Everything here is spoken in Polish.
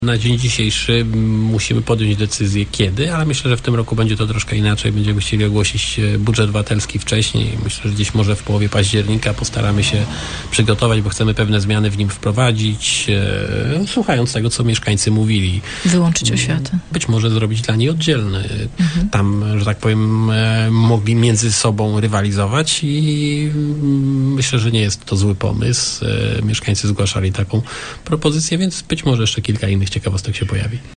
Na dzień dzisiejszy musimy podjąć decyzję kiedy, ale myślę, że w tym roku będzie to troszkę inaczej. Będziemy chcieli ogłosić budżet obywatelski wcześniej. Myślę, że gdzieś może w połowie października postaramy się przygotować, bo chcemy pewne zmiany w nim wprowadzić, słuchając tego, co mieszkańcy mówili. Wyłączyć oświatę. Być może zrobić dla niej oddzielny. Tam, że tak powiem, mogli między sobą rywalizować i myślę, że nie jest to zły pomysł. Mieszkańcy zgłaszali taką propozycję, więc być może jeszcze kilka innych ciekawostek się pojawi.